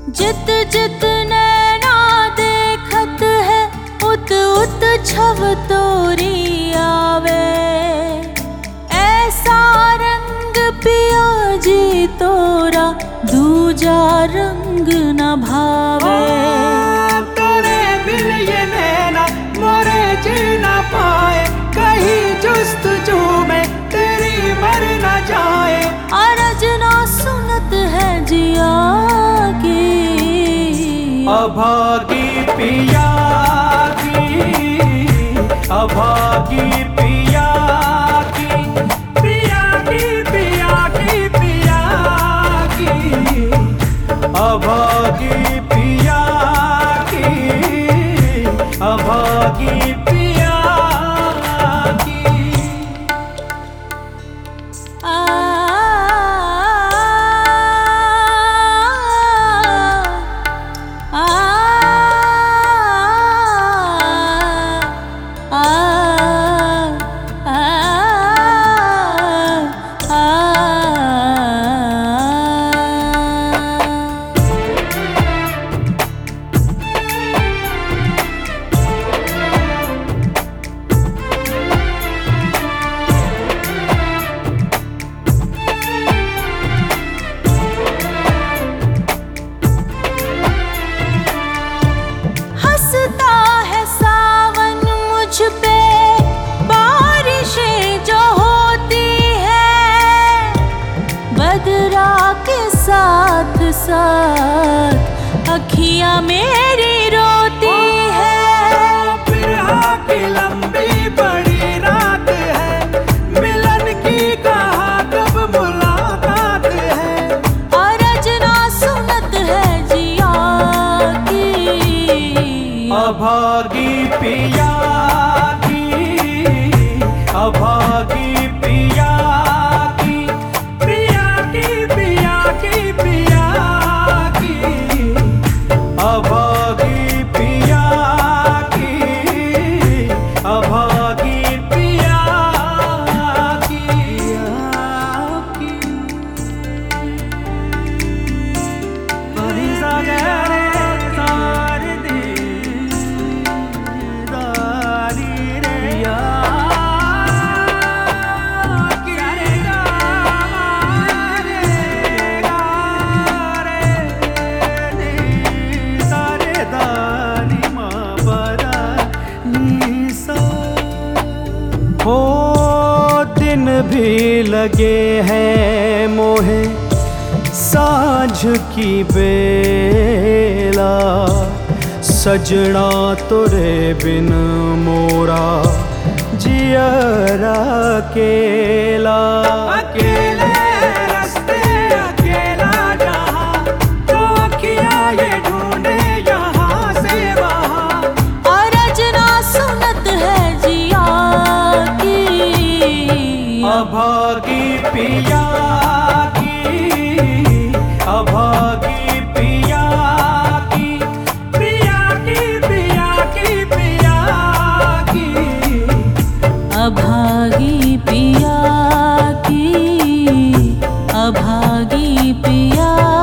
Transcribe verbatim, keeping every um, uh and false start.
जित जित नैना देखत है उत उत छव तोरी आवे। ऐसा रंग पिया जी तोरा दूजा रंग न भावे। तोरे बिन ये नैना मोरे जी न पाए, कहीं जुस्तजू में तेरी मर न जाए। अरज ना सुनत है जिया की, अभागी पिया की, अभागी पिया की, पिया की पिया की पिया की, अभागी पिया की, अभागी पिया की। आ साथ साथ अखियां मेरी रोती है। बिरहा की लंबी बड़ी रात है, मिलन की कहाँ कब मुलाकात है। अरज ना सुनत है जिया की, अभागी पिया की, अभागी पिया की, पिया की पिया की पिया की, अभागी पिया की, अभागी पिया की। बड़ी सागरे सारे दी दारी रे या हो। दिन भी लगे हैं मोहे साँझ की बेला, सजना तोरे बिन मोरा जियरा अकेला। अकेले रास्ते अकेला जहाँ, तो अखियाँ ये ढूंढे यहाँ से वहाँ। अरज ना सुनत है जिया की, अभागी पिया की, अभागी पिया की, पिया की पिया की पिया की, अभागी पिया की, अभागी पिया